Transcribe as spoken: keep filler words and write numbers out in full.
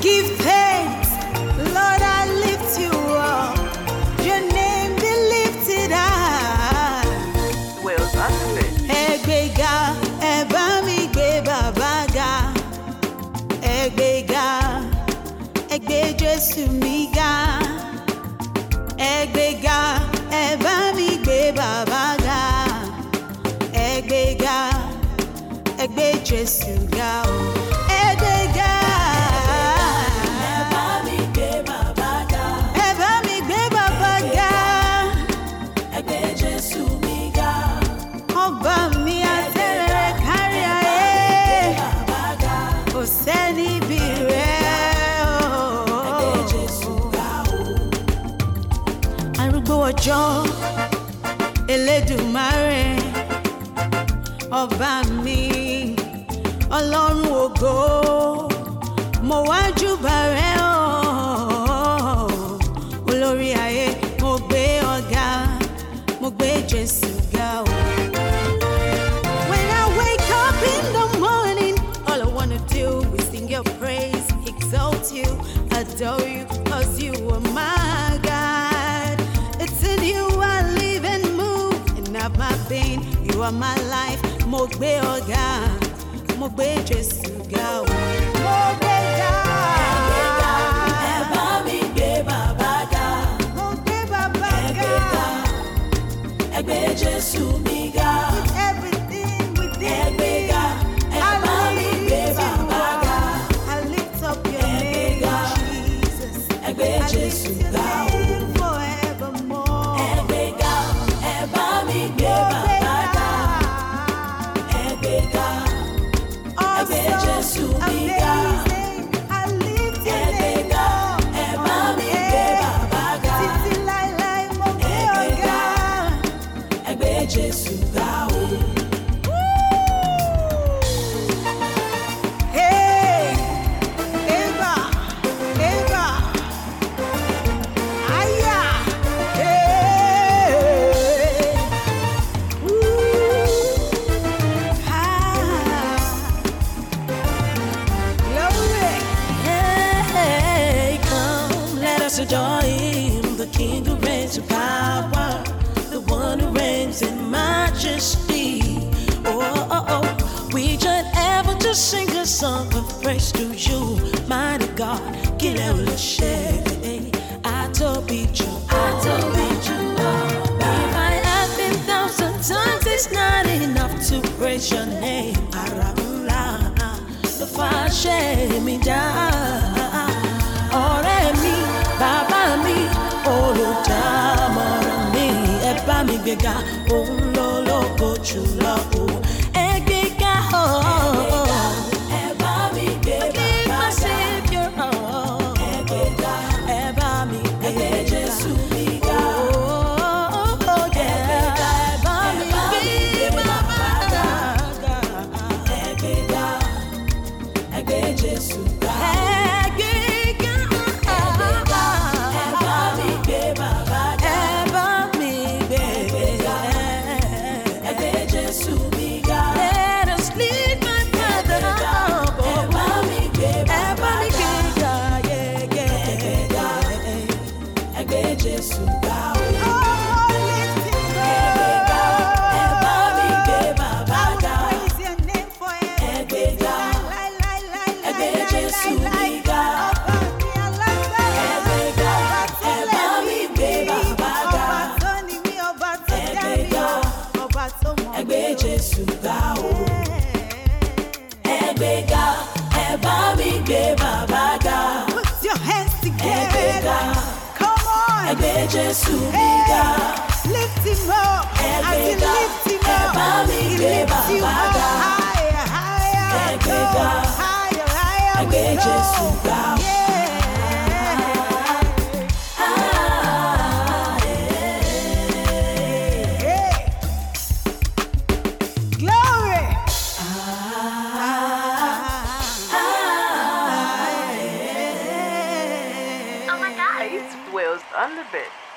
give thanks. Lord, I lift you up. Your name be lifted high. Wales Underbit. Ẹgbẹ́ga, ẹ bá mi gbé bàbá ga. Ẹgbẹ́ga, ẹ gbé Jésù mi ga. Ẹgbẹ́ga, ẹ bá mi gbé bàbá ga. Ẹgbẹ́ga, ẹ gbé Jésù ga o. Ẹgbẹ́ga, ẹ bá mi gbé bàbá ga. ẹ bá mi gbé bàbá ga. Ẹ gbé Jésù mi ga. Ọba mi àtẹrẹrẹ kárí ayé. Bàbá ga. Kò sẹ́ni bí rẹ̀ o. Ẹ gbé Jésù ga o. Arúgbó ọjọ́, Elédùmarè, ọba mi, Ọlọ́run ògo, mo wá júbà rẹ o. Olórí ayé, mo gbé ọ̀gá, mo gbé Jésù ga o. When I wake up in the morning, all I wanna do is sing your praise, exalt you, adore you, 'cause you are my God. It's in you I live and move and have my being. You are my life. Mo gbé ọ̀gá, mo gbé Jésù ga o. Mo gbé ga. Ẹ bá mi gbé bàbá ga. Mo gbé bàbá Ẹ gbé ga. ga. Ẹ gbé Jésù mi ga. Everything within Ẹ gbé me. ga. Ẹ bá mi gbé bàbá ga. I lift up your Ẹ gbé name, ga. Jesus. Ẹ gbé I lift Jésù your ga o. name forevermore. Ẹ gbé ga. Ẹ bá mi gbé bàbá ga. Ẹ gbé ga. Ẹ gbé Jésù mi ga. Amazing. I lift your Ẹ gbé name ga. up. Ẹ bá mi gbé bàbá ga. Títí láéláé mo gbé Ẹ gbé ọ̀gá. ga. Ẹ gbé Jésù ga o. Hey, Eva, Eva, Aya, hey, ooh, ah, glory. Hey, come, let us adore Him, the King who reigns in power, the one who reigns in majesty. Oh, oh, oh, we join heaven to sing a song of praise to you, mighty God. Kile oloshe, I told you, I told you. If I have been thousand times, it's not enough to praise your name. Aramula, the fire shame me down. Ọ̀rẹ́ mi, bàbá mi, olùdámọ̀ràn mi, ẹ bá mi gbéga, òun ló lógo jùlọ o. Ẹ gbéga o. Ẹ bá mi gbé bàbá ga. Ẹ gbéga. Ẹ bá mi gbé Jésù mi ga. Ẹ gbéga. Ẹ bá mi gbé bàbá ga. Ẹ gbéga. Ẹ gbé Jésù ga. Jésù ga o. Oh, lifting Ẹgbẹ́ga, ẹ bá mi gbé bàbá I ga. will praise your name forever. Ẹgbẹ́ga, Láí, láí, láí, ẹ gbé láí, Jésù láí, láí. mi ga. Ọba mi alágbára. Ẹgbẹ́ga, Ọba tó ẹ bá lẹ̀ mi mí gbé bí. bàbá ga. Ọba tó ní mí, ọba tó dá mi Ẹgbẹ́ga, o. Ọba tó mọ̀ ẹ mí gbé o. Jésù ga o. Ẹgbẹ́ga, ẹ bá mi gbé bàbá ga. Put your hands together. Ẹgbẹ́ga, Come on. ẹ gbé Jésù mi ga. Lift him up. As you Ẹgbẹ́ga, lift him ẹ up, bá mi he gbé lifts you bàbá up ga. higher, higher. Ẹgbẹ́ga, Go higher, higher ẹ we gbé go. Jésù ga. Yeah. Ah, yeah. Hey. Glory. It's Wales Underbit.